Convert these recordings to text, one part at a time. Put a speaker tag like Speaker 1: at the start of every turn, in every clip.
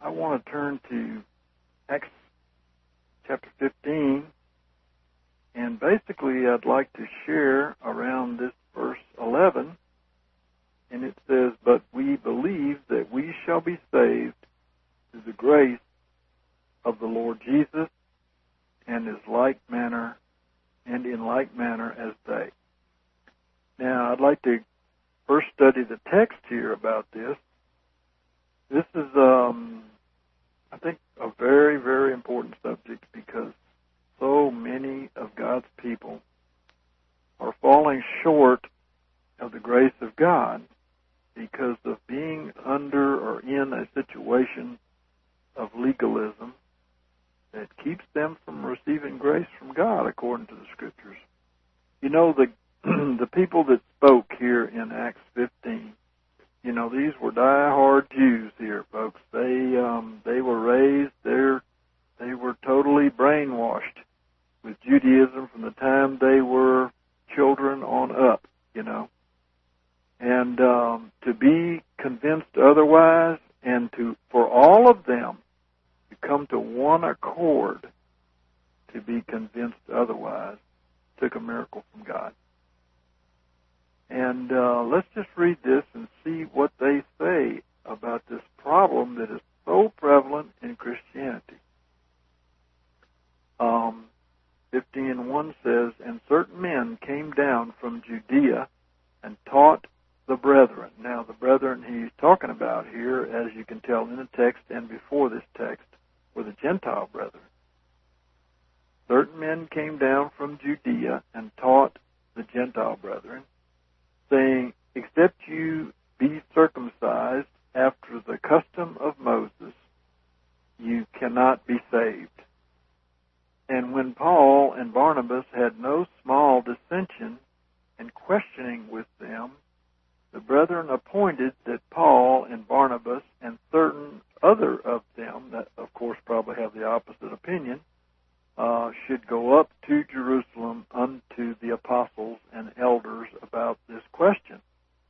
Speaker 1: I want to turn to Acts chapter 15, and basically I'd like to share around this verse 11, and it says, "But we believe that we shall be saved through the grace of the Lord Jesus, and in like manner as they." Now, I'd like to first study the text here about this. This is, I think, a very, very important subject because so many of God's people are falling short of the grace of God because of being under or in a situation of legalism that keeps them from receiving grace from God according to the Scriptures. You know, the people that spoke here in Acts 15, you know, these were die-hard Jews here, folks. They were raised there. They were totally brainwashed with Judaism from the time they were children on up, you know. And to be convinced otherwise, and for all of them to come to one accord to be convinced otherwise, took a miracle from God. And let's just read this and see what they say about this problem that is so prevalent in Christianity. 15:1 says, "And certain men came down from Judea and taught the brethren." Now, the brethren he's talking about here, as you can tell in the text and before this text, were the Gentile brethren. Certain men came down from Judea and taught the Gentile brethren, saying, "Except you be circumcised after the custom of Moses, you cannot be saved." And when Paul and Barnabas had no small dissension and questioning with them, the brethren appointed that Paul and Barnabas and certain other of them, that of course probably have the opposite opinion, should go up to Jerusalem unto the apostles and elders about this question.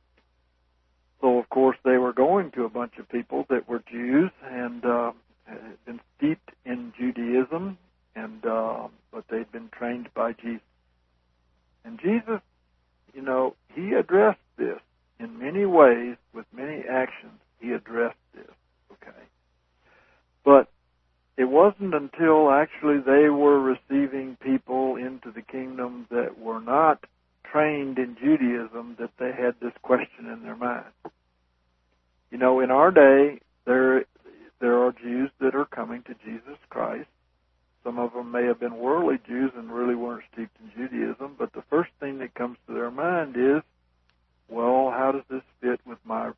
Speaker 1: So, of course, they were going to a bunch of people that were Jews and had been steeped in Judaism, and but they'd been trained by Jesus. And Jesus, you know, he addressed this in many ways with many actions. He addressed this, okay? But it wasn't until actually they were receiving people into the kingdom that were not trained in Judaism that they had this question in their mind. You know, in our day, there are Jews that are coming to Jesus Christ. Some of them may have been worldly Jews and really weren't steeped in Judaism, but the first thing that comes to their mind is, well, how does this fit with my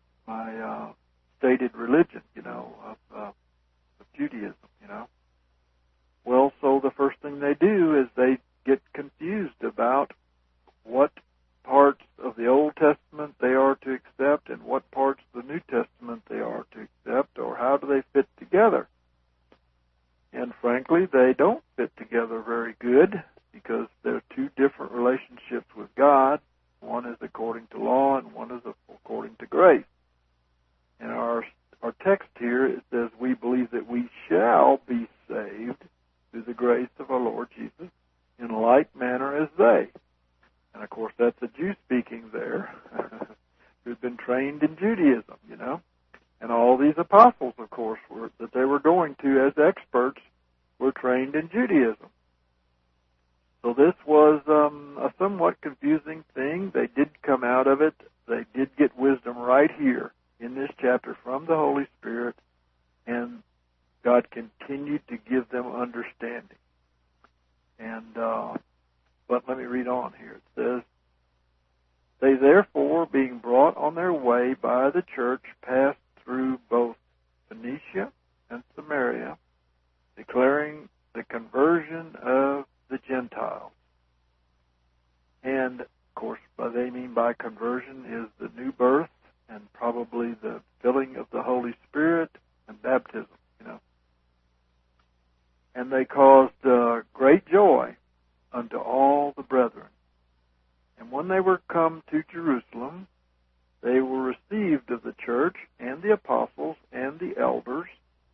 Speaker 1: stated religion, you know, of Judaism, you know? Well, so the first thing they do is they get confused about what parts of the Old Testament they are to accept and what parts of the New Testament they are to accept, or how do they fit together. And frankly, they don't fit together very good because they're two different relationships with God. One is according to law and one is according to grace. In our text here, it says, "We believe that we shall be saved through the grace of our Lord Jesus in like manner as they." And, of course, that's a Jew speaking there who's been trained in Judaism, you know. And all these apostles, of course, that they were going to as experts were trained in Judaism. So this was a somewhat confusing thing. They did come out of it. They did get wisdom right here in this chapter from the Holy Spirit, and God continued to give them understanding. And but let me read on here. It says, "They therefore, being brought on their way by the church, passed through both Phoenicia and Samaria, declaring the conversion of the Gentiles." And, of course, what they mean by conversion is the new birth and probably the filling of the Holy Spirit and baptism, you know. And they caused great joy unto all the brethren. And when they were come to Jerusalem, they were received of the church and the apostles and the elders,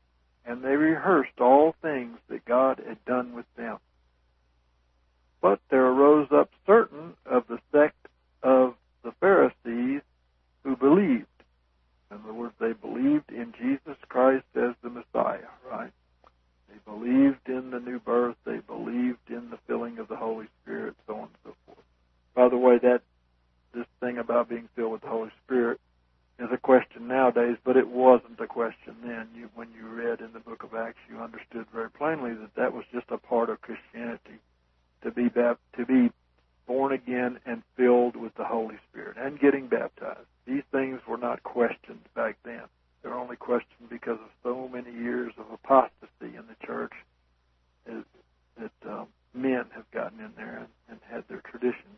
Speaker 1: and they rehearsed all things that God had done with them. But there arose up certain of the sect of the Pharisees who believed. In other words, they believed in Jesus Christ as the Messiah, right? They believed in the new birth. They believed in the filling of the Holy Spirit, so on and so forth. By the way, this thing about being filled with the Holy Spirit is a question nowadays, but it wasn't a question then. When you read in the book of Acts, you understood very plainly that was just a part of Christianity, to be born again and filled with the Holy Spirit and getting baptized. These things were not questioned back then. They were only questioned because of so many years of apostasy in the church that men have gotten in there and had their traditions.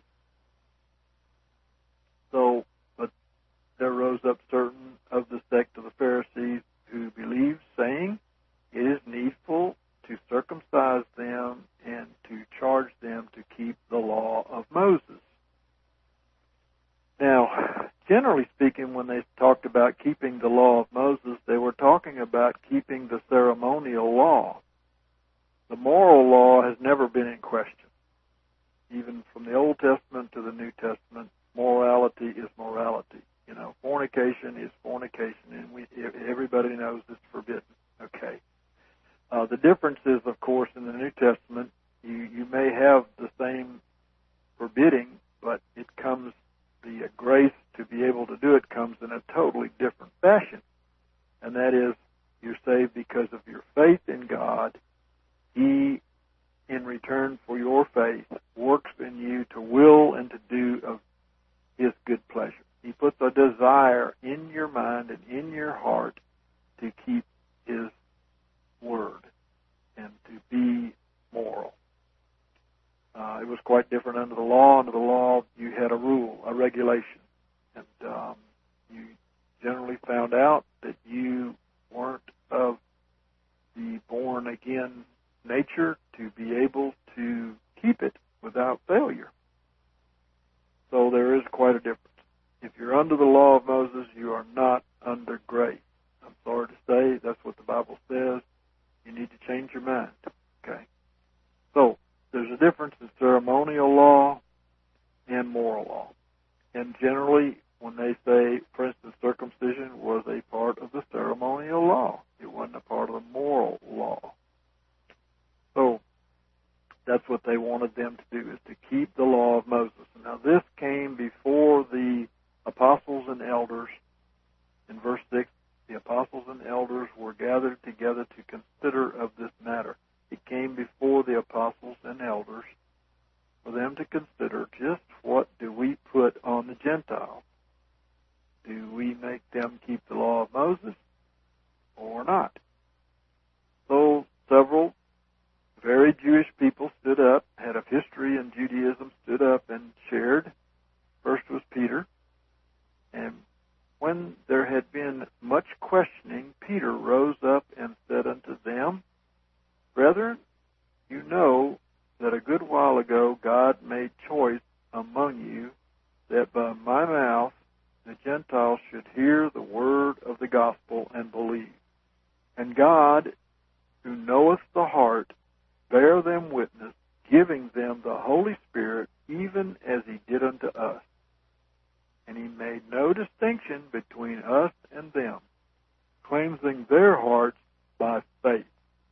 Speaker 1: So, but there rose up certain of the sect of the Pharisees who believed, saying, "It is needful to circumcise them and to charge them to keep the law of Moses." Now, generally speaking, when they talked about keeping the law of Moses, they were talking about keeping the ceremonial law. The moral law has never been in question. Even from the Old Testament to the New Testament, morality is morality. Fornication is fornication, and everybody knows it's forbidden. Okay. The difference is, of course, in the New Testament, you may have the same forbidding, but it comes, the grace to be able to do it comes in a totally different fashion. And that is, you're saved because of your faith in God. He, in return for your faith, works in you to will and to do of His good pleasure. He puts a desire in your mind and in your heart to keep His word and to be moral. It was quite different under the law. Under the law, you had a rule, a regulation, and you generally found out that you weren't of the born-again nature to be able to keep it without failure. So there is quite a difference. If you're under the law of Moses, you are not under grace. I'm sorry to say, that's what the Bible says. You need to change your mind. Okay? So, there's a difference in ceremonial law and moral law. And generally, when they say, for instance, circumcision was a part of the ceremonial law, it wasn't a part of the moral law. So, that's what they wanted them to do, is to keep the law of Moses. Now, this came before the apostles and elders. In verse 6, the apostles and elders were gathered together to consider of this matter. It came before the apostles and elders for them to consider just what do we put on the Gentiles. Do we make them keep the law of Moses or not? So several very Jewish people stood up, head of history in Judaism, stood up and shared. First was Peter. And when there had been much questioning, Peter rose up and said unto them, "Brethren, you know that a good while ago God made choice among you that by my mouth the Gentiles should hear the word of the gospel and believe. And God, who knoweth the heart, bear them witness, giving them the Holy Spirit, even as He did unto us. And He made no distinction between us and them, cleansing their hearts by faith."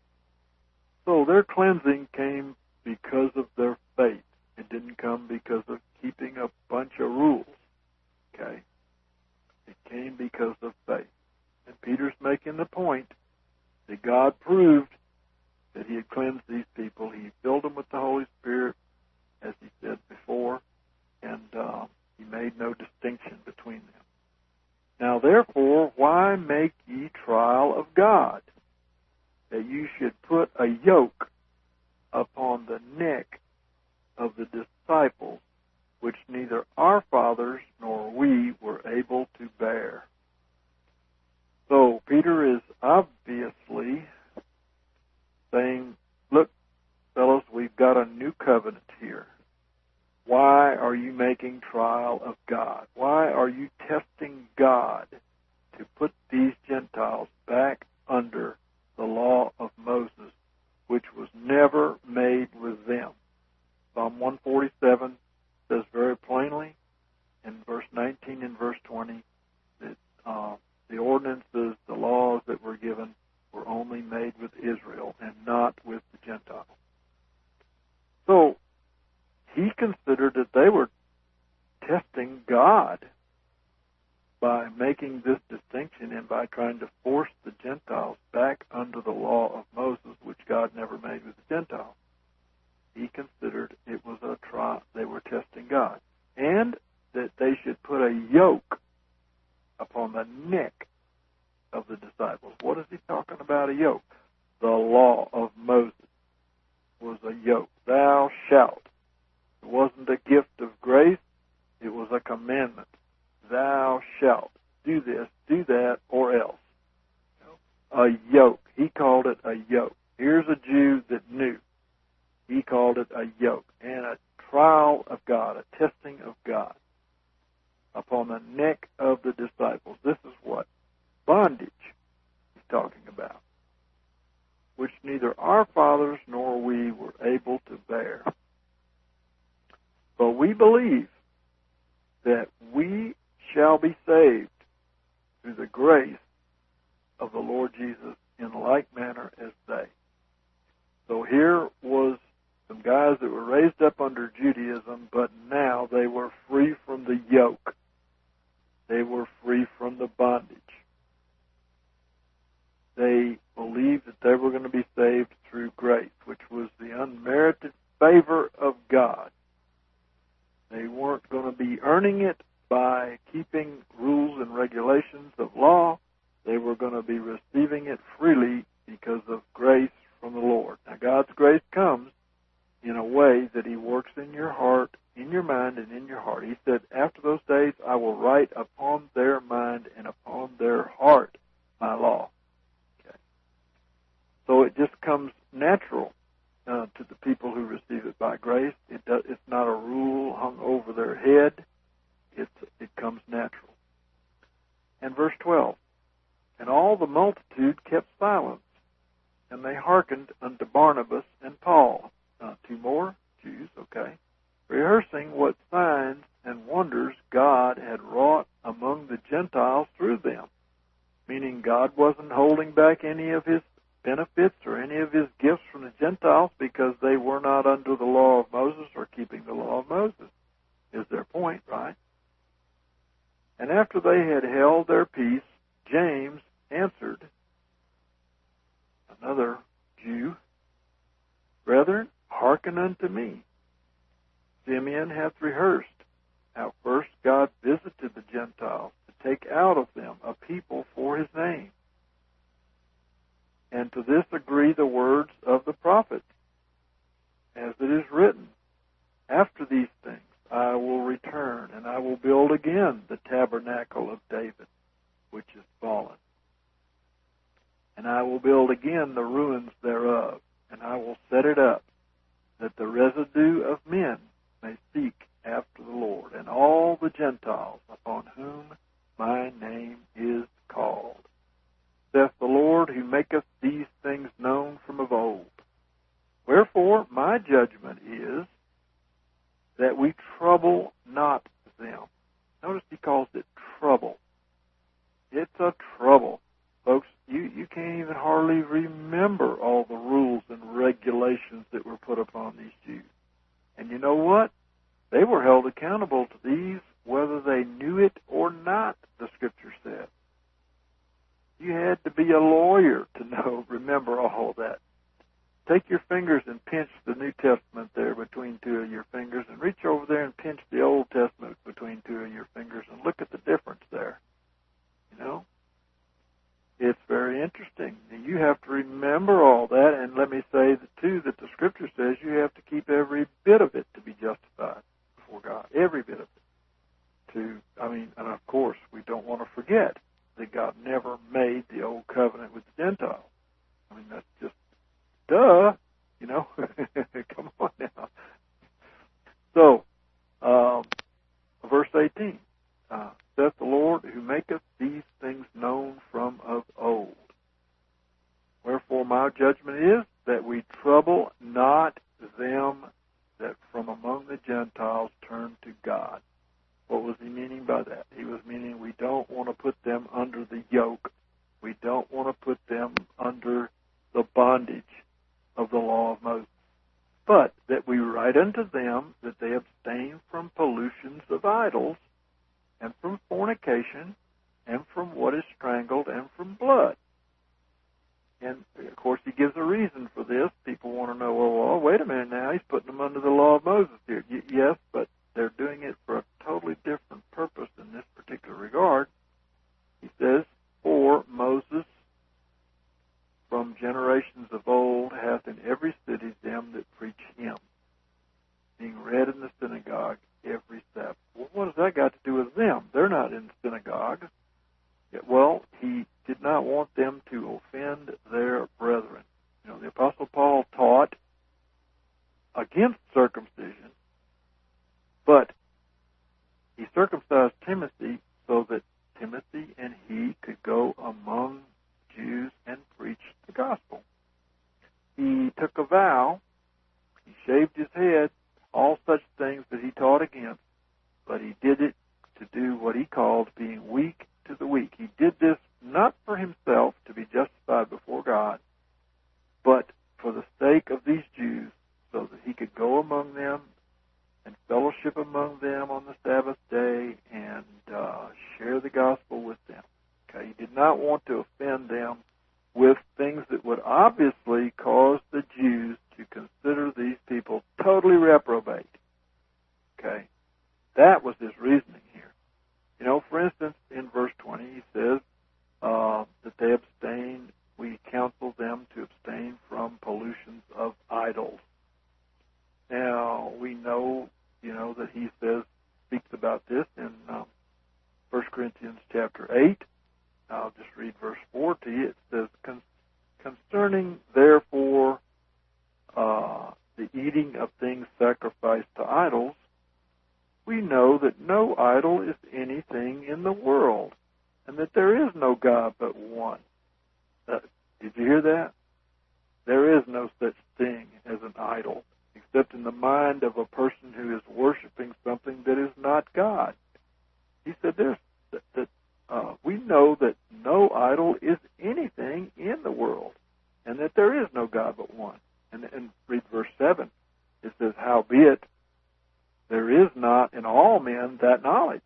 Speaker 1: So their cleansing came because of their faith. It didn't come because of keeping a bunch of rules. Okay? It came because of faith. And Peter's making the point that God proved that He had cleansed these people. He filled them with the Holy Spirit, as he said before, and He made no distinction between them. "Now therefore, why make ye trial of God, that you should put a yoke upon the neck of the disciples, which neither our fathers nor we were able to bear?" So Peter is obviously saying, look, fellows, we've got a new covenant here. Why are you making trial of God? Why are you testing God to put these Gentiles back under the law given were only made with Israel and not with the Gentiles. So he considered that they were testing God by making this distinction and by trying to force the Gentiles back under the law of Moses, which God never made with the Gentiles. He considered it was a trial. They were testing God. And that they should put a yoke upon the neck of the disciples. What is he talking about, a yoke? The law of Moses was a yoke. Thou shalt. It wasn't a gift of grace. It was a commandment. Thou shalt do this, do that, or else. A yoke. He called it a yoke. Here's a Jew that knew. He called it a yoke and a trial of God, a testing of God upon the neck of the disciples. This is what? Bondage he's talking about, which neither our fathers nor we were able to bear. But we believe that we shall be saved through the grace of the Lord Jesus in like manner as they. So here was some guys that were raised up under Judaism, but now they were free from the yoke. They were free from the bondage. They believed that they were going to be saved through grace, which was the unmerited favor of God. They weren't going to be earning it by keeping rules and regulations of law. They were going to be receiving it freely because of grace from the Lord. Now, God's grace comes in a way that he works in your heart, in your mind, and in your heart. He said, after those days I will write upon their mind and upon their heart my law. Okay. So it just comes natural to the people who receive it by grace. It's not a rule hung over their head. It comes natural. And verse 12, and all the multitude kept silence, and they hearkened unto Barnabas and Paul. Two more Jews, okay, rehearsing what signs and wonders God had wrought among the Gentiles through them. Meaning God wasn't holding back any of his benefits or any of his gifts from the Gentiles because they were not under the law of Moses or keeping the law of Moses, is their point, right? And after they had held their peace, James answered, another Jew, brethren, hearken unto me. Simeon hath rehearsed how first God visited the Gentiles to take out of them a people for his name. And to this agree the words of the prophets, as it is written, after these things I will return, and I will build again the tabernacle of David, which is fallen. And I will build again the ruins thereof, and I will set it up, that the residue of men may seek after the Lord, and all the Gentiles upon whom my name is called, saith the Lord, who maketh these things known from of old. Wherefore my judgment is that we trouble not them. Notice he calls it trouble. It's a trouble. Folks, you can't even hardly remember all the rules and regulations that were put upon these Jews. And you know what? They were held accountable to these whether they knew it or not, the Scripture said. You had to be a lawyer to remember all that. Take your fingers and pinch the New Testament there between two of your fingers, and reach over there and pinch the Old Testament between two of your fingers, and look at the difference there. You know? It's very interesting. You have to remember all that, and let me say, too, that the Scripture says you have to keep every bit of it to be justified before God. Every bit of it. And of course, we don't want to forget that God never made the old covenant with the Gentiles. I mean, that's just, duh, come on now. So, verse 18, saith the Lord, who maketh these things known from of old. Wherefore my judgment is that we trouble not them that from among the Gentiles turn to God. What was he meaning by that? He was meaning we don't want to put them under the yoke We don't want to put them under the bondage of the law of Moses. But that we write unto them that they abstain from pollutions of idols, and from fornication, and from what is strangled, and from blood. And, of course, he gives a reason for this. People want to know, well, wait a minute now, he's putting them under the law of Moses here. Yes, but they're doing it for a totally different purpose in this particular regard. He says, for Moses from generations of old hath in every city them that preach him, being read in the synagogue every Sabbath. Well, what has that got to do with them? They're not in synagogues. Well, he did not want them to offend their brethren. You know, the Apostle Paul taught against circumcision, but he circumcised Timothy so that Timothy and he could go among Jews and preach the gospel. He took a vow, he shaved his head, all such things that he taught against, but he did it to do what he called being weak to the weak. He did this not for himself to be justified before God, but for the sake of these Jews, so that he could go among them and fellowship among them on the Sabbath day and share the gospel with them. Okay, he did not want to offend them with things that would obviously cause the Jews to consider these people totally reprobate. Okay, that was his reasoning here. You know, for instance, in verse 20, he says that they abstain, we counsel them to abstain from pollutions of idols. Now, we know, that he speaks about this in 1 Corinthians chapter 8. I'll just read verse 4 to you. It says, concerning, therefore, the eating of things sacrificed to idols, we know that no idol is anything in the world, and that there is no God but one. Did you hear that? There is no such thing as an idol, except in the mind of a person who is worshiping something that is not God. He said we know that no idol is anything in the world, and that there is no God but one. And read verse 7. It says, howbeit, there is not in all men that knowledge.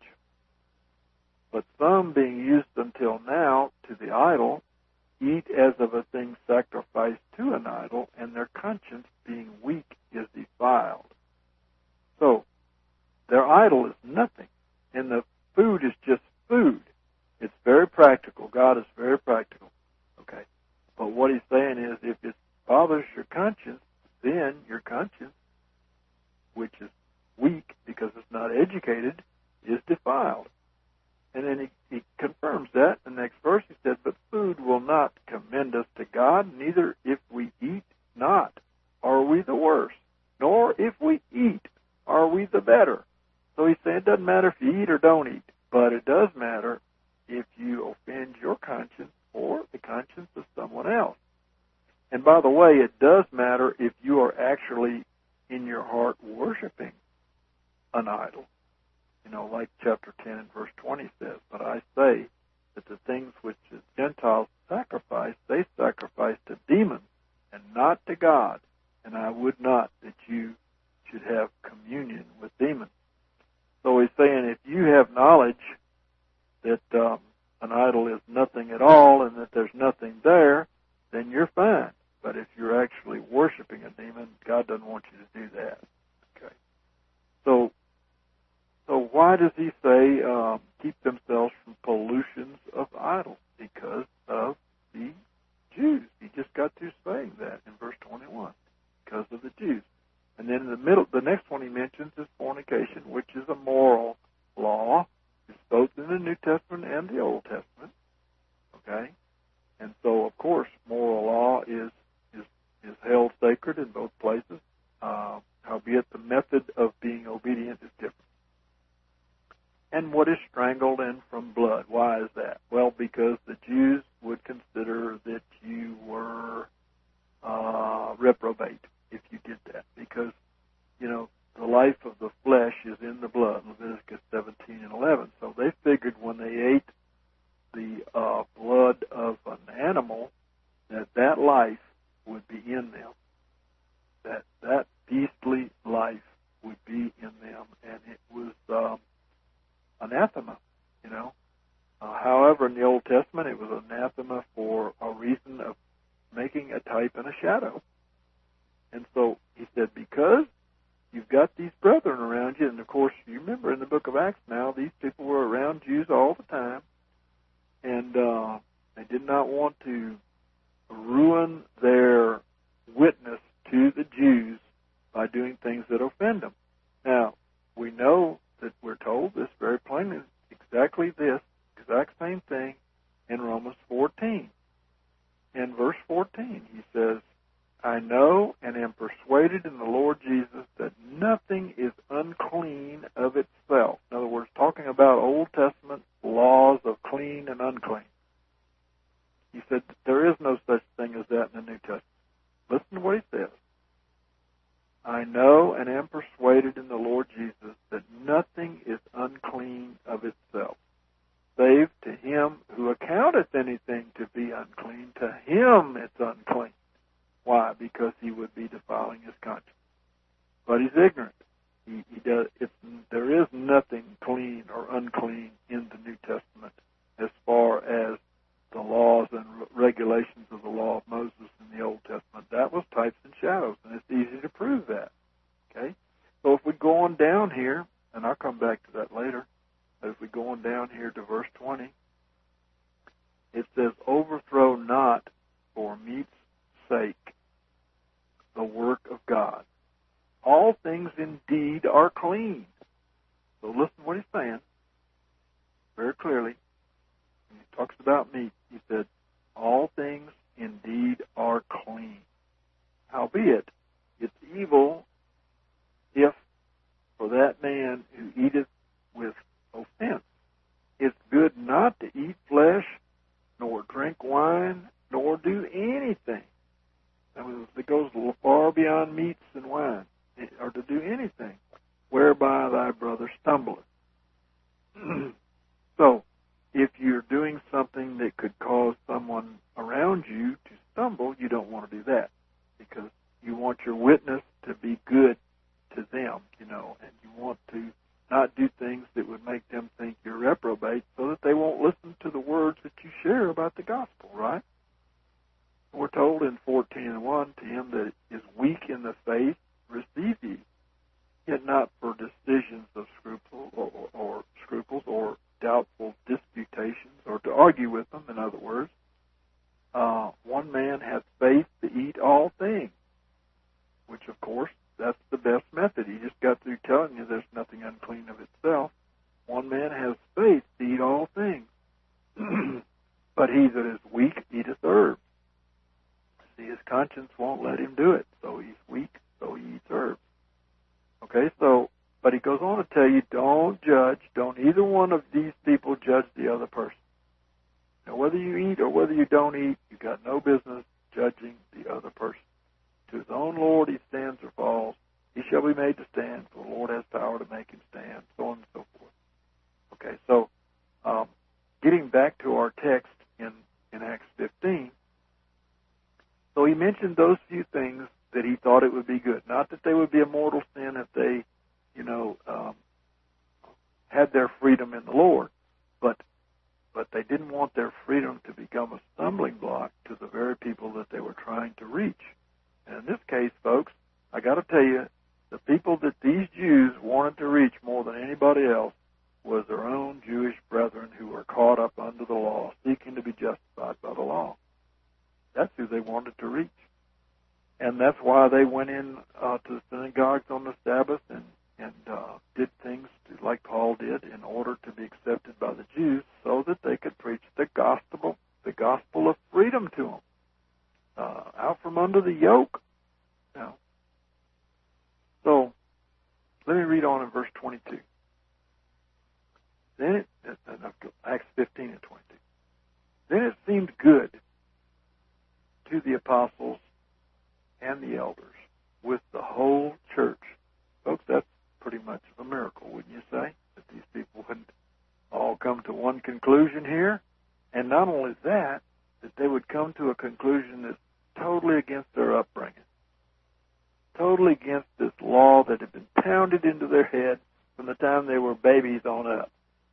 Speaker 1: But some, being used until now to the idol, eat as of a thing sacrificed to an idol, and their conscience, being weak, is defiled. So, their idol is nothing, and the food is just food. It's very practical. God is very practical. Okay. But what he's saying is, if it bothers your conscience, then your conscience, which is weak because it's not educated, is defiled. And then he confirms that in the next verse. He said, but food will not commend us to God, neither if we eat not are we the worse, nor if we eat are we the better. So he's saying it doesn't matter if you eat or don't eat, but it does matter if you offend your conscience or the conscience of someone else. And by the way, it does matter if you are actually in your heart worshiping an idol. Like chapter 10 and verse 20 says, but I say that the things which the Gentiles sacrifice, they sacrifice to demons and not to God. And I would not that you should have communion with demons. So he's saying if you have knowledge that an idol is nothing at all and that there's nothing there, then you're fine. But if you're actually worshiping a demon, God doesn't want you to do that. Okay. So why does he say keep themselves from pollutions of idols? Because of the Jews. He just got through saying that in verse 21. Because of the Jews. And then in the middle, the next one he mentions is fornication, which is a moral law. It's both in the New Testament and the Old Testament. Okay? And so, of course, moral law is held sacred in both places. Howbeit the method of being obedient is different. And what is strangled and from blood? Why is that? Well, because the Jews would consider that you were reprobate if you did that. Because, the life of the flesh is in the blood, Leviticus 17 and 11. So they figured when they ate the blood of an that life would be in them. That beastly life would be in them, and it was anathema, you know. However, in the Old Testament, it was anathema for a reason of making a type and a shadow. And so he said, because you've got these brethren around you, and of course, you remember in the book of Acts now, these people were around Jews all the time, and they did not want to ruin their witness to the Jews by doing things that offend them. Now, we know that we're told this very plainly, exactly this, exact same thing in Romans 14. In verse 14, he says, I know and am persuaded in the Lord Jesus that nothing is unclean of itself. In other words, talking about Old Testament laws of clean and unclean. He said that there is no such thing as that in the New Testament. Listen to what he says. I know and am persuaded in the Lord Jesus that nothing is unclean of itself, save to him who accounteth anything to be unclean. To him it's unclean. Why? Because he would be defiling his conscience. But he's ignorant. There is nothing clean or unclean in the New Testament as far as the laws and regulations of the law of Moses in the Old Testament. That was types and shadows, and it's easy to prove that. Okay? So if we go on down here, and I'll come back to that later, but if we go on down here to verse 20, it says, overthrow not for meat's sake the work of God. All things indeed are clean. So listen to what he's saying very clearly. When he talks about meat, he said, all things indeed are clean. Howbeit, it's evil if for that man who eateth with offense. It's good not to eat flesh, nor drink wine, nor do anything. It goes far beyond meats and wine, or to do anything whereby thy brother stumbleth. So, if you're doing something that could cause someone around you to stumble, you don't want to do that, because you want your witness to be good to them, you know, and you want to not do things that would make them think you're reprobate, so that they won't listen to the words that you share about the gospel, right? We're told in 14:1, to him that is weak in the faith, receive ye, yet not for decisions of scruples or doubtful disputations, or to argue with them, in other words. One man hath faith to eat all things, which, of course, that's the best method. He just got through telling you there's nothing unclean of itself. One man has faith to eat all things, but he that is weak eateth herbs. See, his conscience won't let him do it, so he's weak, so he eats herbs. Okay, so, but he goes on to tell you, don't judge, don't either one of these people judge the other person. Now, whether you eat or whether you don't eat, you got no business judging the other person. To his own Lord he stands or falls. He shall be made to stand, for the Lord has power to make him stand, so on and so forth. Okay, so getting back to our text in Acts 15, so he mentioned those few things that he thought it would be good. Not that they would be a mortal sin if they, had their freedom in the Lord, but they didn't want their freedom to become a stumbling block to the very people that they were trying to reach. And in this case, folks, I got to tell you, the people that these Jews wanted to reach more than anybody else was their own Jewish brethren who were caught up under the law, seeking to be justified by the law. That's who they wanted to reach. And that's why they went in to the synagogues on the Sabbath and did things like Paul did in order to be accepted by the Jews, so that they could preach the gospel of freedom to them, out from under the yoke. Now, so let me read on in verse 22. Then Acts 15 and 22. Then it seemed good to the apostles and the elders with the whole church. Folks, that's pretty much of a miracle, wouldn't you say? That these people would all come to one conclusion here. And not only that, that they would come to a conclusion that's totally against their upbringing, totally against this law that had been pounded into their head from the time they were babies on up.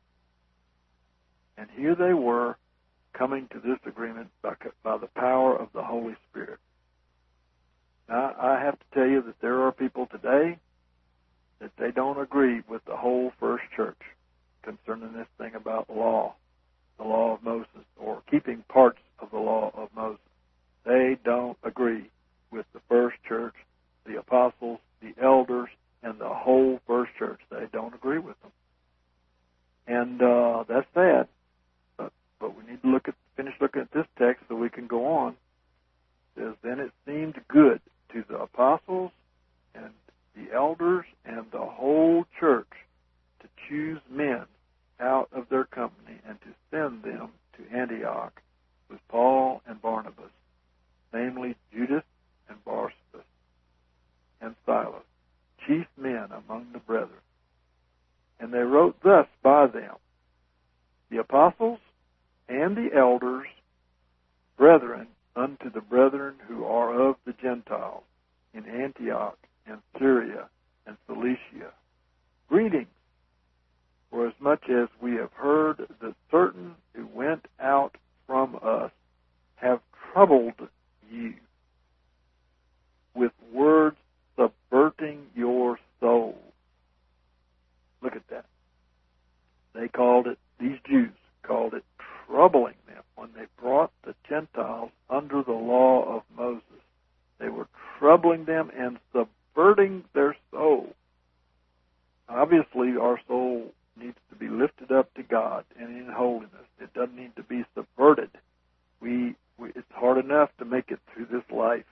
Speaker 1: And here they were coming to this agreement by the power of the Holy Spirit. Now, I have to tell you that there are people today that they don't agree with the whole first church concerning this thing about law, the law of Moses, or keeping parts of the law of Moses. They don't agree with the first church, the apostles, the elders, and the whole first church. They don't agree with them. And that's sad, but we need to finish looking at this text so we can go on. It says, then it seemed good to the apostles and the elders and the whole church to choose men out of their company and to send them to Antioch with Paul and Barnabas, namely Judas and Barsabas and Silas, chief men among the brethren. And they wrote thus by them, the apostles and the elders, brethren unto the brethren who are of the Gentiles in Antioch and Syria and Cilicia. Greetings, for as much as we have heard that certain who went out from us have troubled you with words subverting your soul. Look at that. They called it, these Jews called it troubling them when they brought the Gentiles under the law of Moses. They were troubling them and subverting their soul. Obviously, our soul needs to be lifted up to God and in holiness. It doesn't need to be subverted. It's hard enough to make it through this life,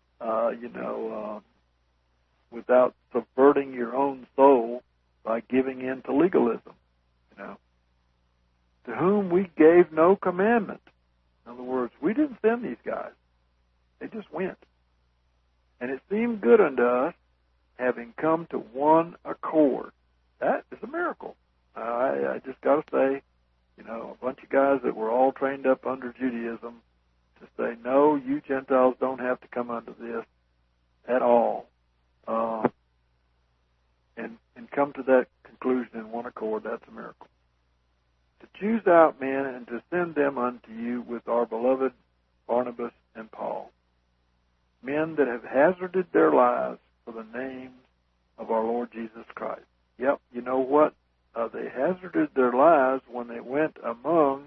Speaker 1: without subverting your own soul by giving in to legalism, to whom we gave no commandment. In other words, we didn't send these guys. They just went. And it seemed good unto us, having come to one accord. That is a miracle. I just got to say, a bunch of guys that were all trained up under Judaism to say, no, you Gentiles don't have to come under this at all. And come to that conclusion in one accord, that's a miracle. To choose out men and to send them unto you with our beloved Barnabas and Paul, men that have hazarded their lives for the name of our Lord Jesus Christ. Yep, you know what? They hazarded their lives when they went among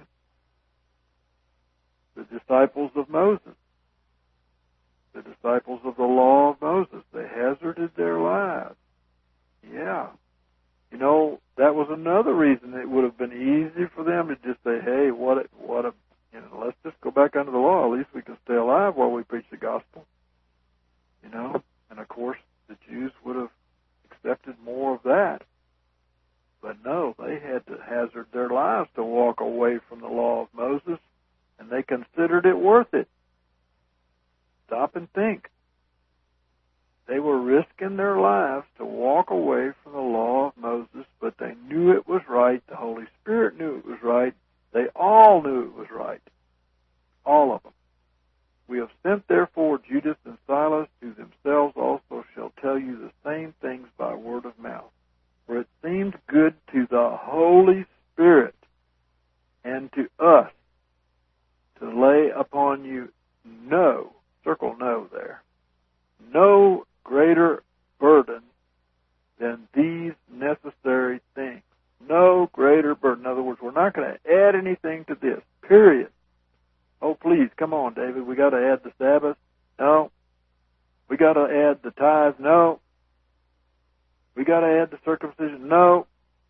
Speaker 1: the disciples of Moses, the disciples of the law of Moses. They hazarded their lives. Yeah. That was another reason it would have been easy for them to just say, hey, let's just go back under the law. At least we can stay alive while we preach the gospel. And of course, the Jews would have accepted more of that. But no, they had to hazard their lives to walk away from the law of Moses, and they considered it worth it. Stop and think. They were risking their lives to walk away from the law of Moses, but they knew it was right. The Holy Spirit knew it was right. They all knew it was right. All of them. We have sent, therefore, Judas and Silas, who themselves also shall tell you the same things by word of mouth. For it seemed good to the Holy Spirit and to us to lay upon you circle no there, no greater burden than these necessary things. No greater burden. In other words, we're not going to add anything to this, period. Oh, please, come on, David. We got to add the Sabbath? No. We got to add the tithes? No. We got to add the circumcision? No.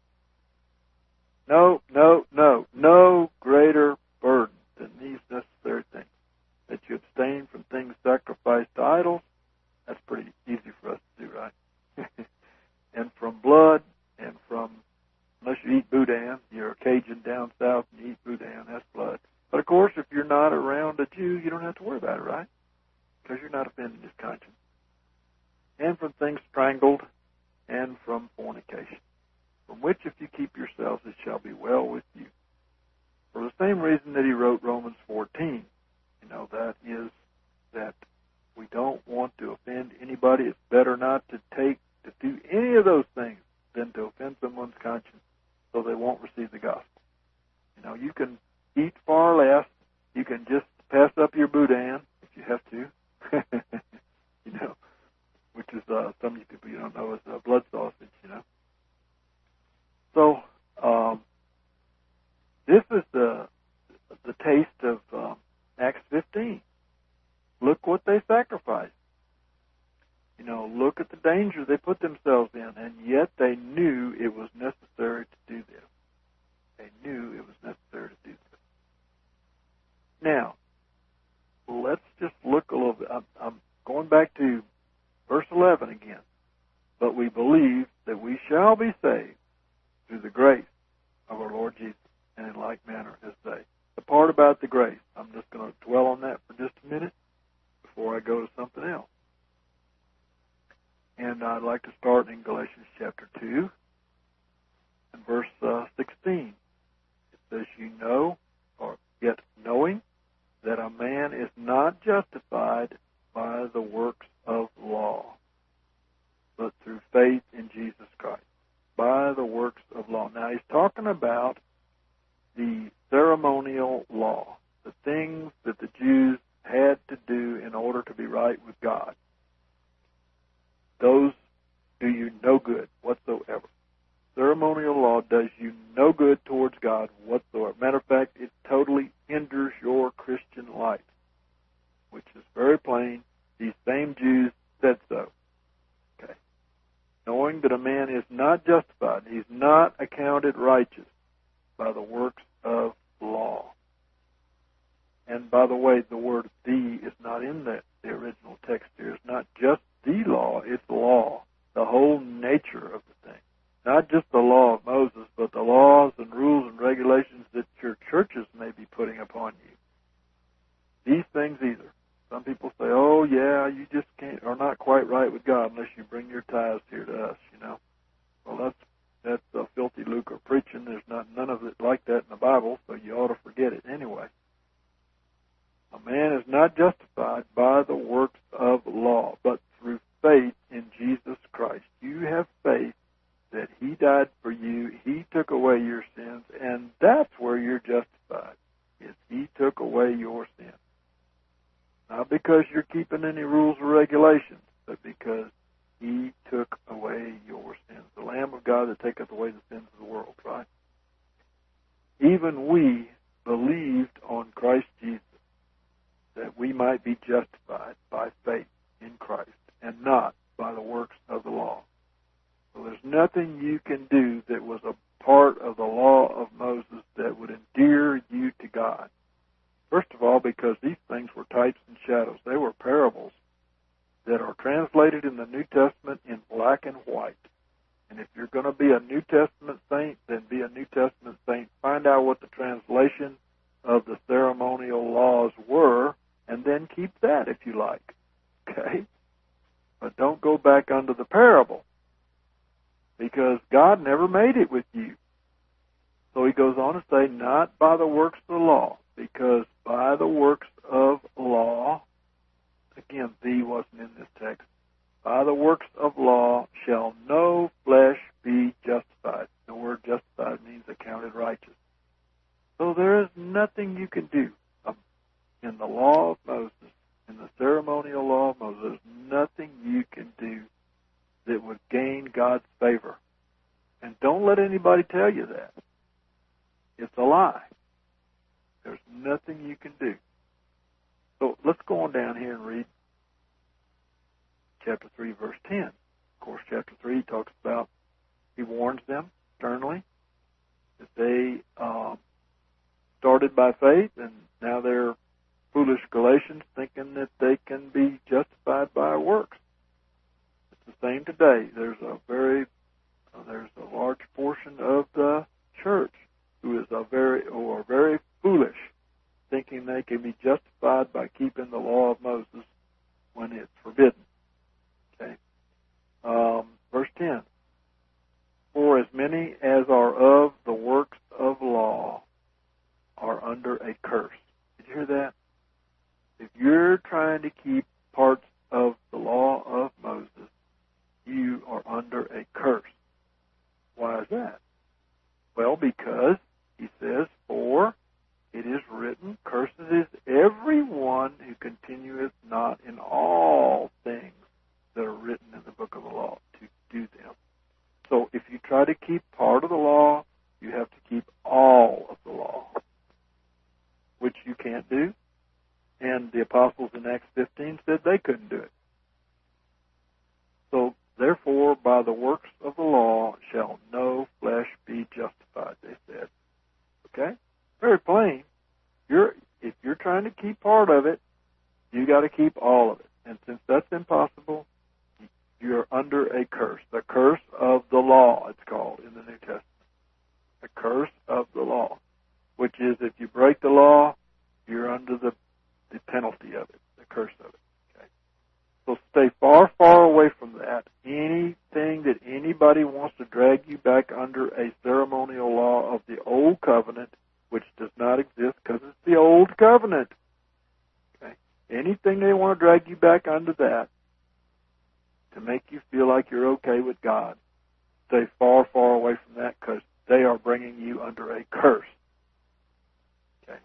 Speaker 1: No, no, no. No greater burden than these necessary things. That you abstain from things sacrificed to idols. That's pretty easy for us to do, right? And from blood, and from, unless you eat boudin, you're a Cajun down south and you eat boudin, that's blood. But of course, if you're not around a Jew, you don't have to worry about it, right? Because you're not offending his conscience. And from things strangled, and from fornication, from which if you keep yourselves, it shall be well with you. For the same reason that he wrote Romans 14, That is that we don't want to offend anybody. It's better not to do any of those things than to offend someone's conscience so they won't receive the gospel. You can eat far less. You can just pass up your boudin if you have to, which is some of you people you don't know is blood sausage, So this is the taste of Acts 15. Look what they sacrificed. Look at the danger they put themselves in, and yet they knew it was necessary to do this. They knew it was necessary to do this. Now, let's just look a little bit. I'm going back to verse 11 again. But we believe that we shall be saved through the grace of our Lord Jesus, and in like manner as they. The part about the grace, I'm just going to dwell on that for just a minute before I go to something else. And I'd like to start in Galatians chapter 2 and verse 16. It says, you know, or yet knowing that a man is not justified by the works of law, but through faith in Jesus Christ, by the works of law. Now, he's talking about the ceremonial law, the things that the Jews had to do in order to be right with God. Those do you no good whatsoever. Ceremonial law does you no good towards God whatsoever. Matter of fact, it totally hinders your Christian life, which is very plain. These same Jews said so. Okay. Knowing that a man is not justified, he's not accounted righteous by the works of law. And by the way, the word "the" is not in the original text here. It's not just the law, it's law, the whole nature of the thing. Not just the law of Moses, but the laws and rules and regulations that your churches may be putting upon you. These things either. Some people say, oh, yeah, you just are not quite right with God unless you bring your tithes here to us, Well, that's a filthy lucre preaching. There's none of it like that in the Bible, so you ought to forget it anyway. A man is not justified by the works of law, but through faith in Jesus Christ. You have faith that He died for you, He took away your sins, and that's where you're justified, is He took away your sins. Not because you're keeping any rules or regulations, but because He took away your sins. The Lamb of God that taketh away the sins of the world, right? Even we believed on Christ Jesus, that we might be justified by faith in Christ and not by the works of the law. So there's nothing you can do that was a part of the law of Moses that would endear you to God. First of all, because these things were types and shadows. They were parables that are translated in the New Testament in black and white. And if you're going to be a New Testament saint, then be a New Testament saint. Find out what the translation of the ceremonial laws were, and then keep that if you like. Okay? But don't go back under the parable, because God never made it with you. So he goes on to say, not by the works of the law, because by the works of law, again, "the" wasn't in this text, by the works of law shall no flesh be justified. The word justified means accounted righteous. So there is nothing you can do in the law of Moses, in the ceremonial law of Moses. There's nothing you can do that would gain God's favor. And don't let anybody tell you that. It's a lie. There's nothing you can do. So let's go on down here and read chapter 3, verse 10. Of course, chapter 3 talks about, he warns them sternly that they started by faith, and now they're foolish Galatians thinking that they can be justified by works. It's the same today. There's a large portion of the church who is very foolish, thinking they can be justified by keeping the law of Moses when it's forbidden. Okay. Verse 10. For as many as are of the works of law are under a curse. Did you hear that? to keep parts of the law of Moses, you are under a curse. Why is that? Well, because he says, for it is written, cursed is everyone who continueth not in all things that are written in the book of the law to do them. So if you try to keep part of the law, you have to keep all of the law, which you can't do. And the apostles in Acts 15 said they couldn't do it. So, therefore, by the works of the law shall no flesh be justified, they said. Okay? Very plain. If you're trying to keep part of it, you got to keep all of it. And since that's impossible, you're under a curse. The curse of the law, it's called in the New Testament. The curse of the law, which is if you break the law, you're under the penalty of it, the curse of it. Okay? So stay far, far away from that. Anything that anybody wants to drag you back under a ceremonial law of the old covenant, which does not exist because it's the old covenant. Okay? Anything they want to drag you back under that to make you feel like you're okay with God, stay far, far away from that because they are bringing you under a curse. Okay?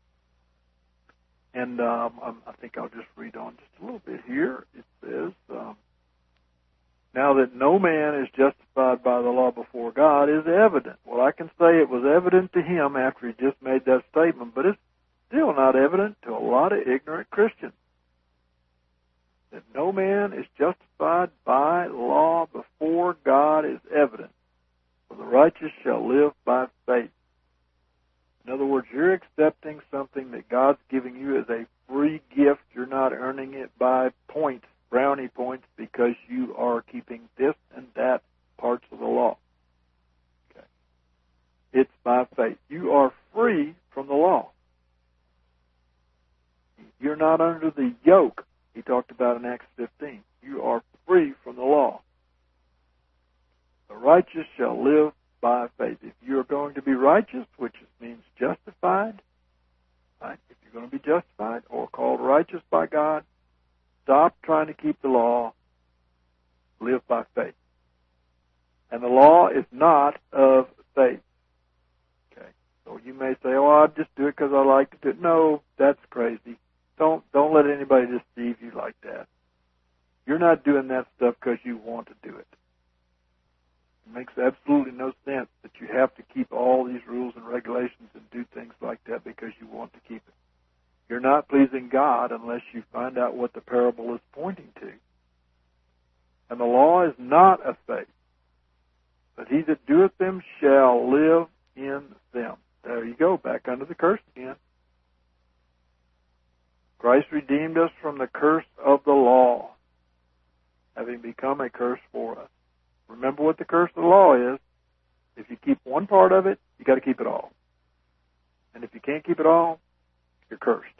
Speaker 1: And I think I'll just read on just a little bit here. It says, now that no man is justified by the law before God is evident. Well, I can say it was evident to him after he just made that statement, but it's still not evident to a lot of ignorant Christians. That no man is justified by law before God is evident. For the righteous shall live by faith. In other words, you're accepting something that God's giving you as a free gift. You're not earning it by points, brownie points, because you are keeping this and that parts of the law. Okay. It's by faith. You are free from the law. You're not under the yoke he talked about in Acts 15. You are free from the law. The righteous shall live by faith. If you're going to be righteous, which means justified, right? If you're going to be justified or called righteous by God, stop trying to keep the law. Live by faith. And the law is not of faith. Okay. So you may say, "Oh, I'll just do it because I like to do it." No, that's crazy. Don't let anybody deceive you like that. You're not doing that stuff because you want to do it. It makes absolutely no sense that you have to keep all these rules and regulations and do things like that because you want to keep it. You're not pleasing God unless you find out what the parable is pointing to. And the law is not of faith, but he that doeth them shall live in them. There you go, back under the curse again. Christ redeemed us from the curse of the law, having become a curse for us. Remember what the curse of the law is. If you keep one part of it, you got to keep it all. And if you can't keep it all, you're cursed.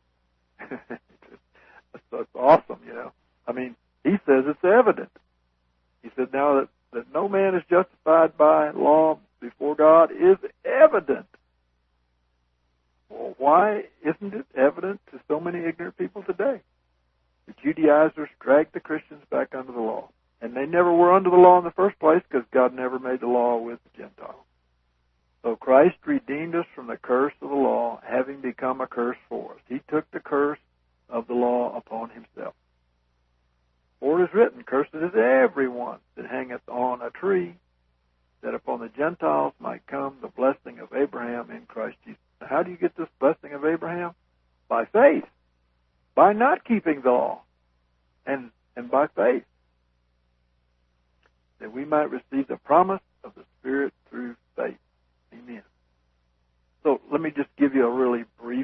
Speaker 1: That's awesome, you know. I mean, he says it's evident. He said now that no man is justified by law before God is evident. Well, why isn't it evident to so many ignorant people today? The Judaizers dragged the Christians back under the law. And they never were under the law in the first place because God never made the law with the Gentiles. So Christ redeemed us from the curse of the law, having become a curse for us. He took the curse of the law upon himself. For it is written, cursed is everyone that hangeth on a tree, that upon the Gentiles might come the blessing of Abraham in Christ Jesus. Now, how do you get this blessing of Abraham? By faith. By not keeping the law. And by faith. That we might receive the promise of the Spirit through faith. Amen. So let me just give you a really brief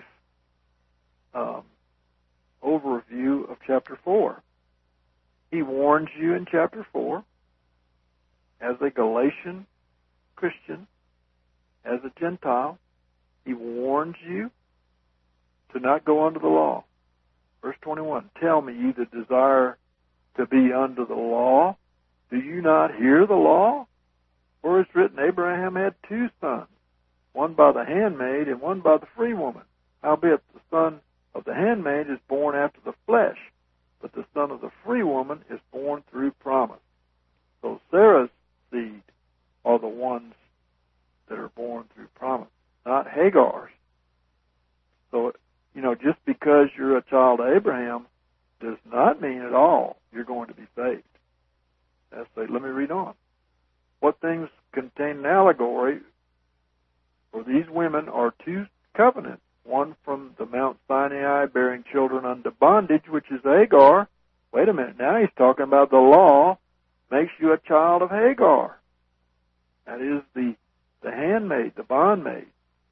Speaker 1: overview of chapter 4. He warns you in chapter 4, as a Galatian Christian, as a Gentile, he warns you to not go under the law. Verse 21, tell me, you that desire to be under the law, do you not hear the law? For it's written, Abraham had 2 sons, one by the handmaid and one by the free woman. Howbeit the son of the handmaid is born after the flesh, but the son of the free woman is born through promise. So Sarah's seed are the ones that are born through promise, not Hagar's. So, just because you're a child of Abraham does not mean at all you're going to be saved. Let me read on. What things contain an allegory for these women are two covenants, one from the Mount Sinai bearing children unto bondage, which is Hagar. Wait a minute, now he's talking about the law makes you a child of Hagar. That is the handmaid, the bondmaid.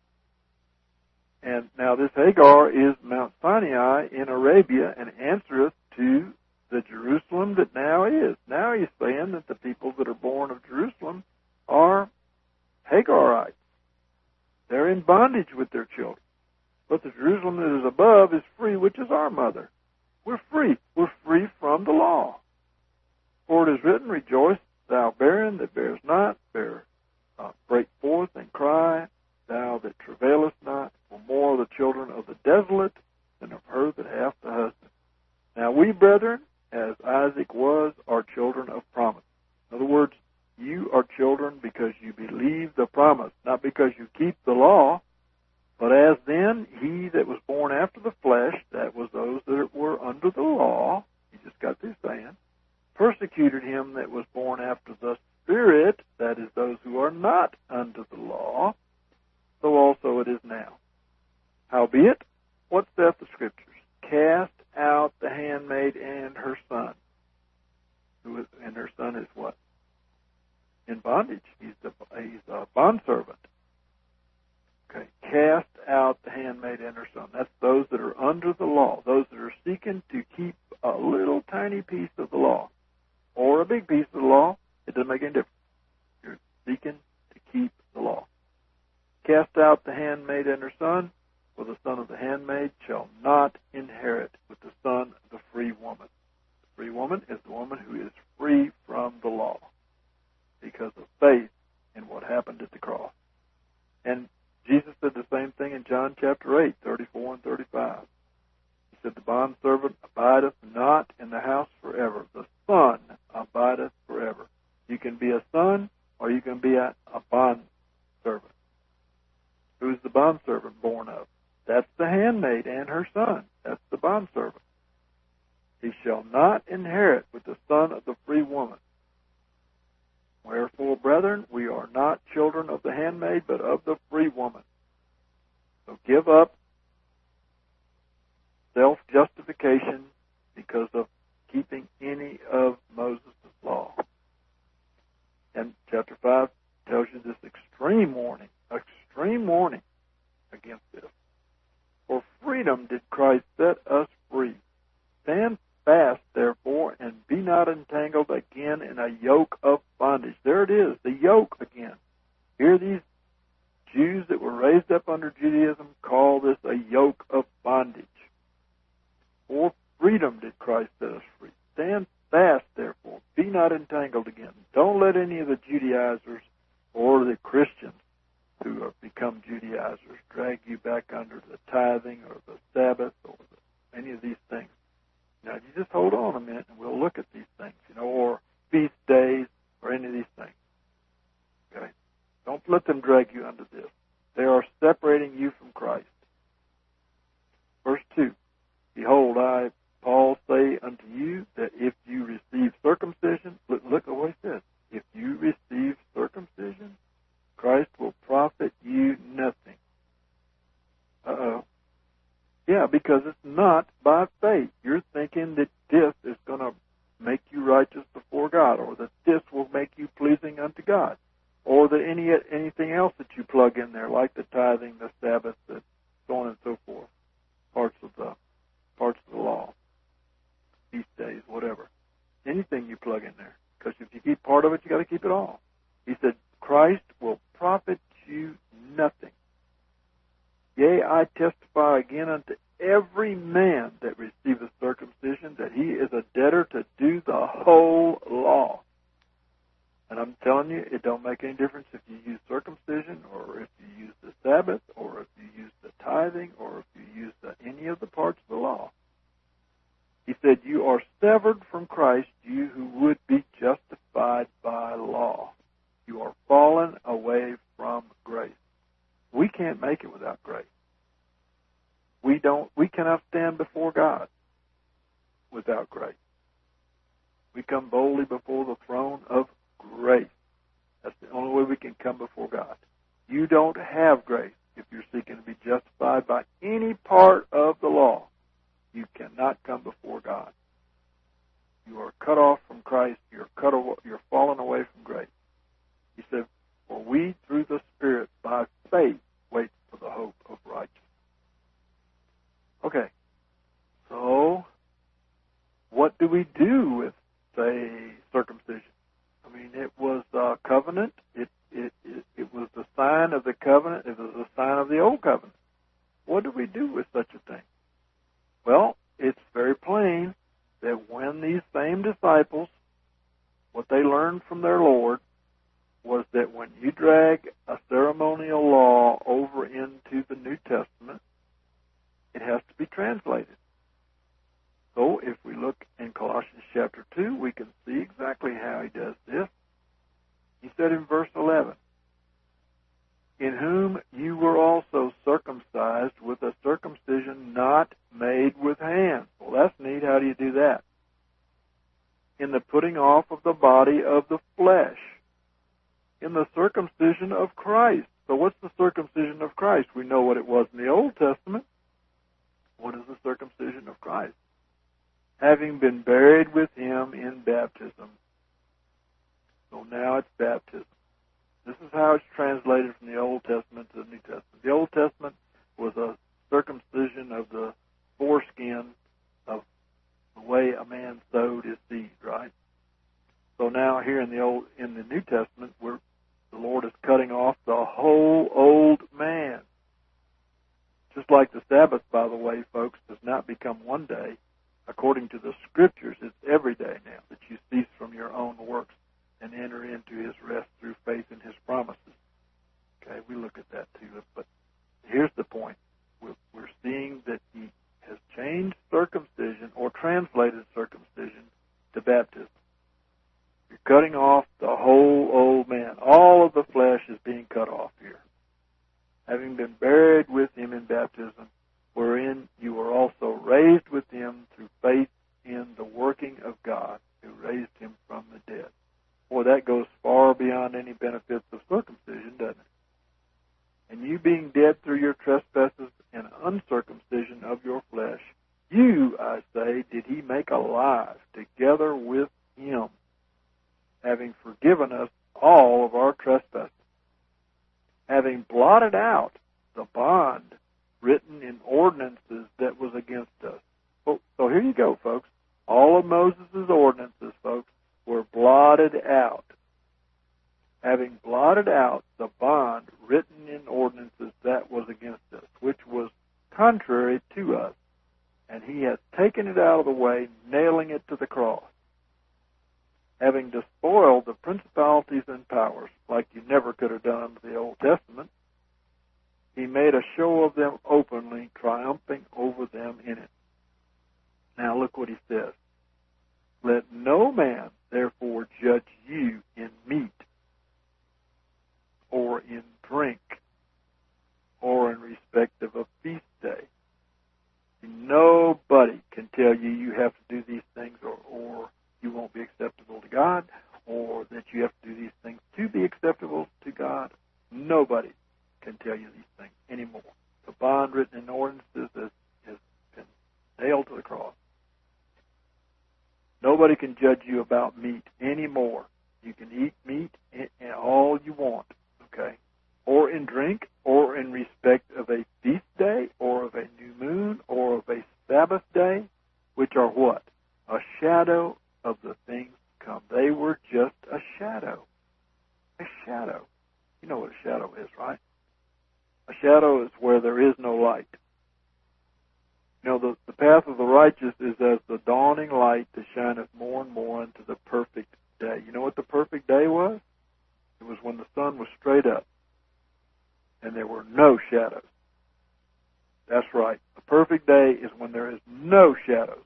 Speaker 1: And now this Hagar is Mount Sinai in Arabia and answereth to the Jerusalem that now is. Now he's saying that the people that are born of Jerusalem are Hagarites. They're in bondage with their children. But the Jerusalem that is above is free, which is our mother. We're free. We're free from the law. For it is written, Rejoice, thou barren that bears not, break forth and cry, thou that travailest not, for more of the children of the desolate than of her that hath the husband. Now we, brethren, as Isaac was, are children of promise. In other words, you are children because you believe the promise, not because you keep the law. But as then he that was born after the flesh, that was those that were under the law, he just got through saying, persecuted him that was born after the Spirit, that is those who are not under the law, so also it is now. Howbeit, what saith the Scriptures? Cast out the handmaid and her son. And her son is what? In bondage. He's a bondservant. Okay. Cast out the handmaid and her son. That's those that are under the law, those that are seeking to keep a little tiny piece of the law or a big piece of the law. It doesn't make any difference. You're seeking to keep the law. Cast out the handmaid and her son, for the son of the handmaid shall not inherit with the son of the free woman. The free woman is the woman who is free from the law because of faith in what happened at the cross. And Jesus said the same thing in John chapter 8, 34 and 35. He said, the bondservant abideth not in the house forever. The son abideth forever. You can be a son or you can be a bondservant. Who's the bondservant born of? That's the handmaid and her son. That's the bondservant. He shall not inherit with the son of the free woman. Wherefore, brethren, we are not children of the handmaid, but of the free woman. So give up self-justification because of keeping any of Moses' law. And chapter 5 tells you this extreme warning against this. For freedom did Christ set us free. Stand fast, therefore, and be not entangled again in a yoke of bondage. There it is, the yoke again. Here these Jews that were raised up under Judaism call this a yoke of bondage. For freedom did Christ set us free. Stand fast, therefore. Be not entangled again. Don't let any of the Judaizers or the Christians who have become Judaizers drag you back under the tithing or the Sabbath or any of these things. Now, you just hold on a minute and we'll look at these things, or feast days or any of these things. Okay? Don't let them drag you under this. They are separating you from Christ. Verse 2, Behold, I, Paul, say unto you that if you receive circumcision, look at what he says. If you receive circumcision, Christ will profit you nothing. Yeah, because it's not by faith. You're thinking that this is going to make you righteous before God, or that this will make you pleasing unto God, or that anything else that you plug in there, like the tithing, the Sabbath, the so on and so forth, parts of the law, feast days, whatever, anything you plug in there. Because if you keep part of it, you got to keep it all. He said, Christ will profit you nothing. Yea, I testify again unto every man that receiveth circumcision that he is a debtor to do the whole law. And I'm telling you, it don't make any difference if you use circumcision or if you use the Sabbath or if you use the tithing or if you use any of the parts of the law. He said, you are severed from Christ, you who would be justified by law. You are fallen away from grace. We can't make it without grace. We cannot stand before God without grace. We come boldly before the throne of grace. That's the only way we can come before God. You don't have grace if you're seeking to be justified by any part of the law. You cannot come before God. You are cut off from Christ. You're fallen away from grace. He said, for we, through the Spirit, by faith, wait for the hope of righteousness. Okay, so what do we do with, say, circumcision? I mean, it was a covenant. It was the sign of the covenant. It was the sign of the old covenant. What do we do with such a thing? Well, it's very plain that when these same disciples, what they learned from their Lord was that when you drag a ceremonial law over into the New Testament, it has to be translated. So if we look in Colossians chapter 2, we can see exactly how he does this. He said in verse 11, in whom you were also circumcised with a circumcision not made with hands. Well, that's neat. How do you do that? In the putting off of the body of the flesh. In the circumcision of Christ. So what's the circumcision of Christ? We know what it was in the Old Testament. What is the circumcision of Christ? Having been buried with him in baptism. So now it's baptism. This is how it's translated from the Old Testament to the New Testament. The Old Testament was a circumcision of the foreskin of the way a man sowed his seed, right? So now here in the New Testament, the Lord is cutting off the whole old man. Just like the Sabbath, by the way, folks, does not become one day. According to the Scriptures, it's every day now that you cease from your own works and enter into his rest through faith in his promises. Okay, we look at that too. But here's the point. We're seeing that he has changed circumcision or translated circumcision to baptism. You're cutting off the whole old man. All of the flesh is being cut off here. Having been buried with him in baptism, wherein you were also raised with him through faith in the working of God, who raised him from the dead. Boy, that goes far beyond any benefits of circumcision, doesn't it? And you being dead through your trespasses and uncircumcision of your flesh, you, I say, did he make alive together with him, having forgiven us all of our trespasses, having blotted out the bond written in ordinances that was against us. So here you go, folks. All of Moses' ordinances, folks, were blotted out. Having blotted out the bond written in ordinances that was against us, which was contrary to us, and he has taken it out of the way, nailing it to the cross. Having despoiled the principalities and powers, like you never could have done under the Old Testament, he made a show of them openly, triumphing over them in it. Now look what he says. Let no man therefore judge you in meat, or in drink, or in respect of a feast day. Nobody can tell you have to do these things, or you won't be acceptable to God, or that you have to do these things to be acceptable to God. Nobody can tell you these things anymore. The bond written in ordinances has been nailed to the cross. Nobody can judge you about meat anymore. You can eat meat and all you want, okay? Or in drink, or in respect of a feast day, or of a new moon, or of a Sabbath day, which are what? A shadow of the things to come. They were just a shadow. A shadow. You know what a shadow is, right? A shadow is where there is no light. You know, the path of the righteous is as the dawning light that shineth more and more unto the perfect day. You know what the perfect day was? It was when the sun was straight up and there were no shadows. That's right. The perfect day is when there is no shadows.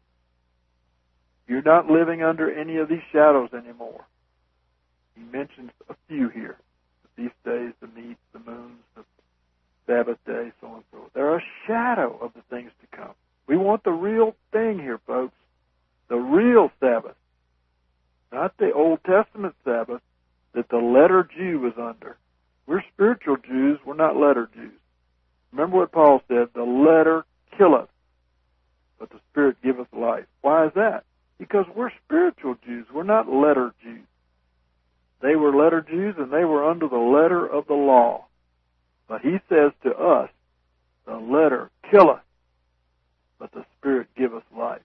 Speaker 1: You're not living under any of these shadows anymore. He mentions a few here. The feast days, the meats, the moons, the Sabbath day, so on and so forth. They're a shadow of the things to come. We want the real thing here, folks. The real Sabbath. Not the Old Testament Sabbath that the letter Jew was under. We're spiritual Jews. We're not letter Jews. Remember what Paul said, the letter killeth, but the Spirit giveth life. Why is that? Because we're spiritual Jews. We're not letter Jews. They were letter Jews, and they were under the letter of the law. But he says to us, the letter killeth, but the Spirit giveth life.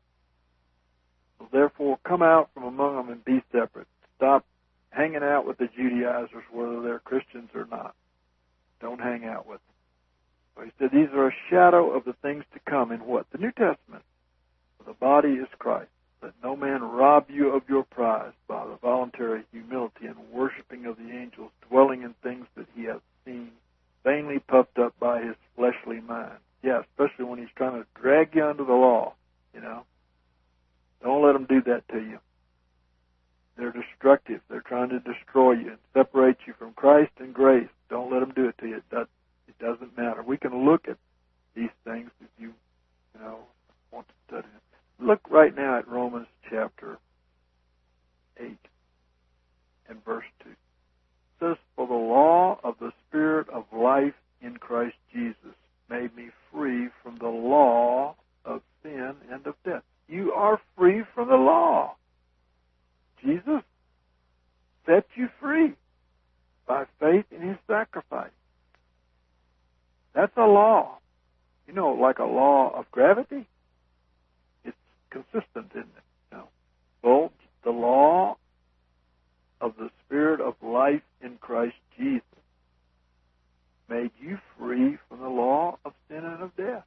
Speaker 1: So therefore, come out from among them and be separate. Stop hanging out with the Judaizers, whether they're Christians or not. Don't hang out with them. So he said these are a shadow of the things to come in what? The New Testament. For the body is Christ. Let no man rob you of your prize by the voluntary humility and worshiping of the angels, dwelling in things that he hath seen, vainly puffed up by his fleshly mind. Yeah, especially when he's trying to drag you under the law, Don't let them do that to you. They're destructive. They're trying to destroy you and separate you from Christ and grace. Don't let them do it to you. It doesn't matter. We can look at these things if you want to study them. Look right now at Romans chapter 8 and verse 2. It says, for the law of the Spirit of life in Christ Jesus made me free from the law of sin and of death. You are free from the law. Jesus set you free by faith in his sacrifice. That's a law. Like a law of gravity. It's consistent, isn't it? Well, the law of the Spirit of life in Christ Jesus made you free from the law of sin and of death.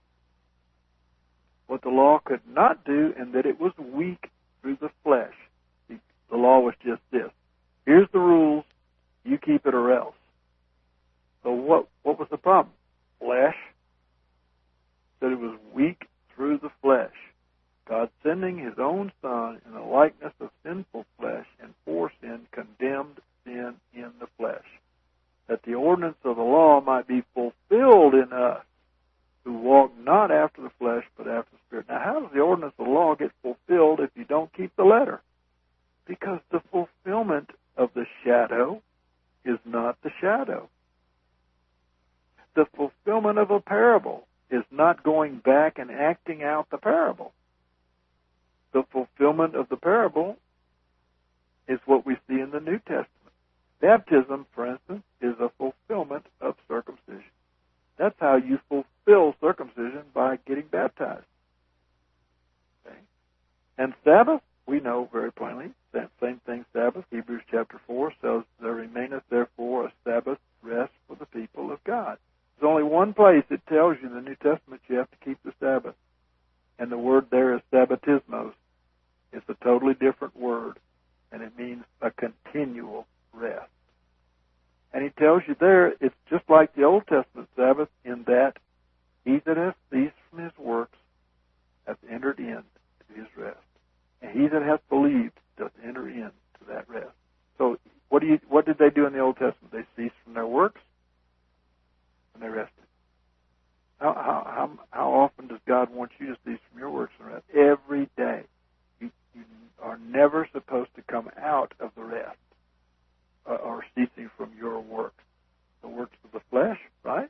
Speaker 1: What the law could not do, and that it was weak through the flesh. The law was just this. Here's the rules. You keep it or else. So what was the problem? Flesh. That it was weak through the flesh. God sending his own Son in the likeness of sinful flesh and for sin condemned sin in the flesh, that the ordinance of the law might be fulfilled in us who walk not after the flesh but after the Spirit. Now, how does the ordinance of the law get fulfilled if you don't keep the letter? Because the fulfillment of the shadow is not the shadow. The fulfillment of a parable is not going back and acting out the parable. The fulfillment of the parable is what we see in the New Testament. Baptism, for instance, is a fulfillment of circumcision. That's how you fulfill circumcision, by getting baptized. Okay? And Sabbath, we know very plainly, that same thing, Sabbath. Hebrews chapter 4 says, there remaineth therefore a Sabbath rest for the people of God. There's only one place it tells you in the New Testament you have to keep the Sabbath. And the word there is sabbatismos. It's a totally different word, and it means a continual rest. And he tells you there, it's just like the Old Testament Sabbath in that he that hath ceased from his works hath entered into his rest. And he that hath believed doth enter into that rest. So what did they do in the Old Testament? They ceased from their works and they rested. How often does God want you to cease from your works and rest? Every day. You are never supposed to come out of the rest or ceasing from your works. The works of the flesh, right?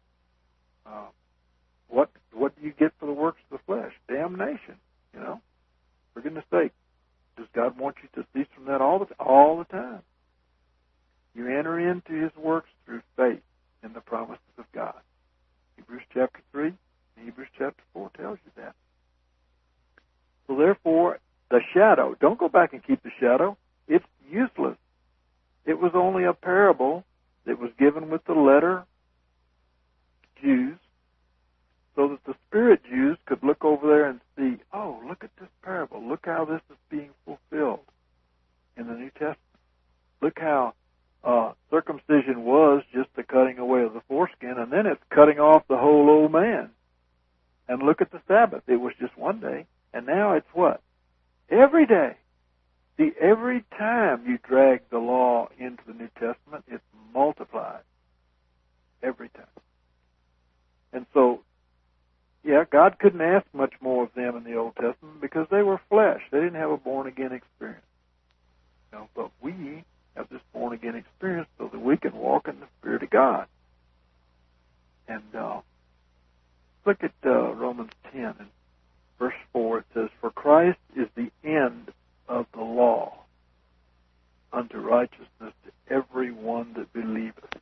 Speaker 1: What do you get for the works of the flesh? Damnation, For goodness sake, does God want you to cease from that all the time? You enter into his works through faith in the promises of God. Hebrews chapter 3 and Hebrews chapter 4 tells you that. So therefore, the shadow, don't go back and keep the shadow. It's useless. It was only a parable that was given with the letter Jews, so that the Spirit Jews could look over there and see, oh, look at this parable. Look how this is being fulfilled in the New Testament. Look how circumcision was just the cutting away of the foreskin, and then it's cutting off the whole old man. And look at the Sabbath. It was just one day, and now it's what? Every day. See, every time you drag the law into the New Testament, it's multiplied. Every time. And so, yeah, God couldn't ask much more of them in the Old Testament because they were flesh. They didn't have a born-again experience. You know, but we have this born-again experience so that we can walk in the Spirit of God. And look at Romans 10 and verse 4. It says, "For Christ is the end of the law unto righteousness to every one that believeth."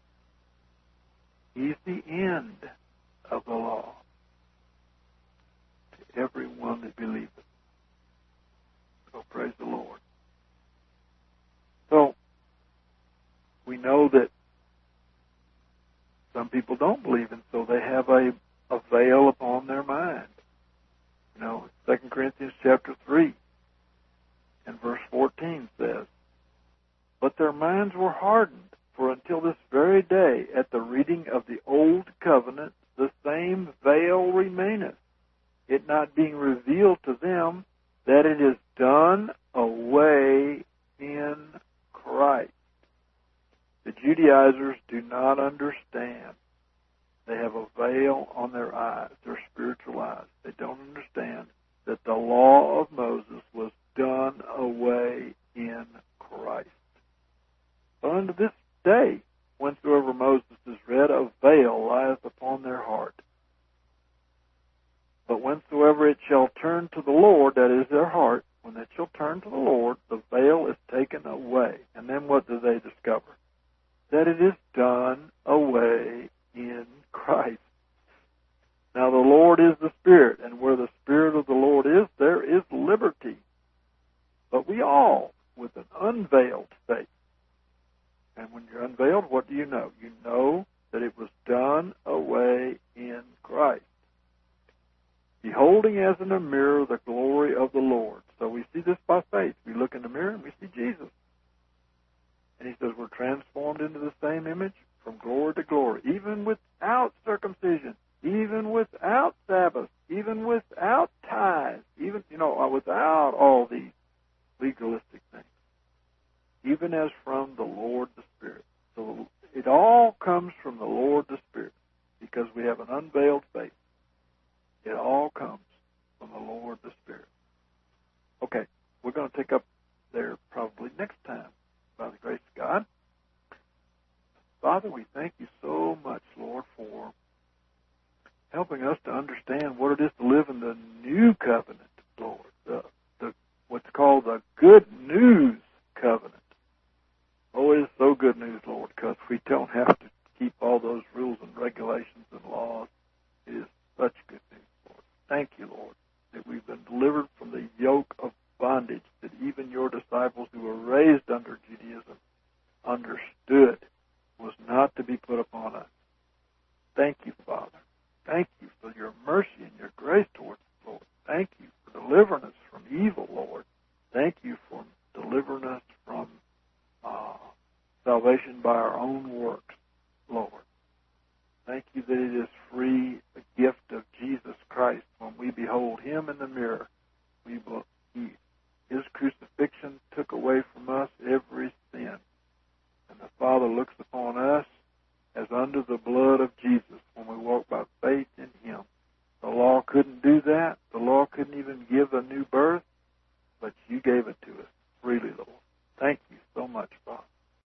Speaker 1: He's the end of the law to every one that believeth. So praise the Lord. So we know that some people don't believe, and so they have a veil upon their mind. You know, 2 Corinthians chapter 3 and verse 14 says, "But their minds were hardened, for until this very day, at the reading of the old covenant, the same veil remaineth, it not being revealed to them that it is done away in Christ." The Judaizers do not understand. They have a veil on their eyes, their spiritual eyes. They don't understand that the law of Moses was done away in Christ. But unto this day, whensoever Moses is read, a veil lieth upon their heart. But whensoever it shall turn to the Lord, that is their heart, when it shall turn to the Lord, the veil is taken away. And then what do they discover? That it is done away in Christ. Now the Lord is the Spirit, and where the Spirit of the Lord is, there is liberty. But we all, with an unveiled face, and when you're unveiled, what do you know? You know that it was done away in Christ. Beholding as in a mirror the glory of the Lord. So we see this by faith. We look in the mirror and we see Jesus. And he says we're transformed into the same image from glory to glory, even without circumcision, even without Sabbath, even without tithes, even, without all these legalistic things. Even as from the Lord the Spirit. So it all comes from the Lord the Spirit because we have an unveiled faith. It all comes from the Lord the Spirit. Okay, we're going to take up there probably next time by the grace of God. Father, we thank you so much, Lord, for helping us to understand what it is to live in the new covenant, Lord, what's called the good news covenant. Oh, it is so good news, Lord, because we don't have to keep all those rules and regulations and laws. It is such good news, Lord. Thank you, Lord, that we've been delivered from the yoke of bondage that even your disciples who were raised under Judaism understood was not to be put upon us. Thank you, Father. Thank you for your mercy and your grace towards us, Lord. Thank you for delivering us from evil, Lord. Thank you for delivering us from salvation by our own works, Lord. Thank you that it is free, the gift of Jesus Christ. When we behold him in the mirror, his crucifixion took away from us every sin. And the Father looks upon us as under the blood of Jesus when we walk by faith in him. The law couldn't do that. The law couldn't even give a new birth, but you gave it to us.